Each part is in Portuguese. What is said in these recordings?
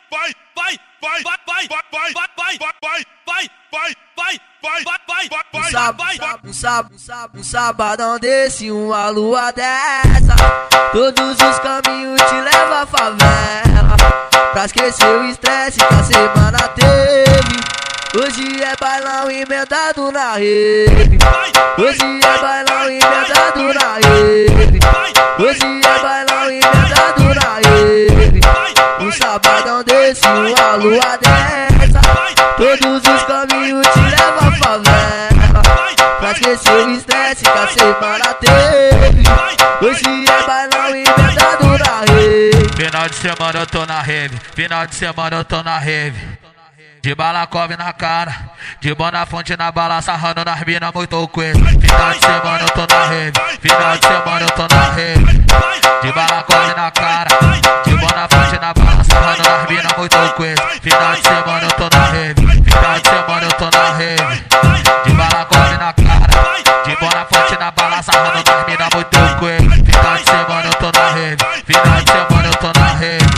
Um sabadão desse, uma lua dessa, todos os caminhos te levam à favela, pra esquecer o estresse que a semana teve. Hoje é bailão emendado na rede. Hoje é bailão emendado na rede. Hoje é bailão emendado na rede. Um sabadão desse, uma lua dessa, todos os caminhos te levam à favela, pra esquecer o estresse que a semana teve. Hoje é bailão emendado na rede. Final de semana eu tô na rave. Final de semana eu tô na rave. De balacove na cara, de Bonafonte na bala, sarrando nas mina muito coelho. Final de semana eu tô na rave. Final de semana eu tô na rave. De balacove na cara, de Bonafonte na bala, sarrando nas mina muito coelho. Final de semana eu tô na rave. Final de semana eu tô na rave. De balacove na cara, de Bonafonte na bala, sarrando nas mina muito coelho. Final de semana eu tô na rave. Final de semana eu tô na rave.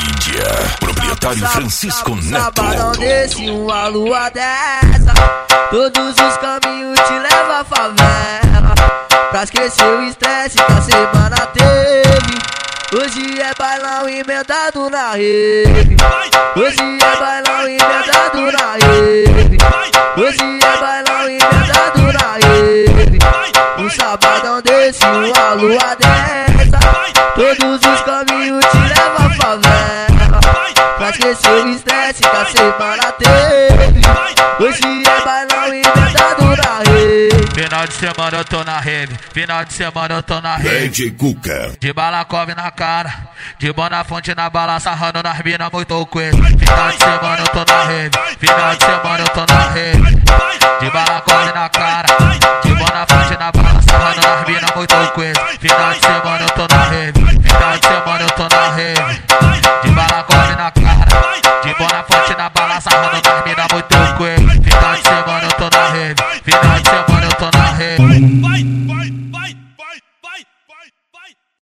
Proprietário Francisco Neto. Sabadão desse, uma lua dessa, todos os caminhos te levam à favela, pra esquecer o estresse que a semana teve. Hoje é bailão emendado na rede. Hoje é bailão emendado na rede. Hoje é bailão emendado na rede. Um sabadão desse, uma lua dessa, todos os caminhos te levam à favela, pra esquecer o estresse que a semana teve. Hoje é bailão emendado na rede. Final de semana eu tô na rave. Final de semana eu tô na rave. De balacove na cara, de Bonafonte na bala, sarrando nas mina muito coelho. Final de semana eu tô na rave. Final de semana eu tô na rave. De balacove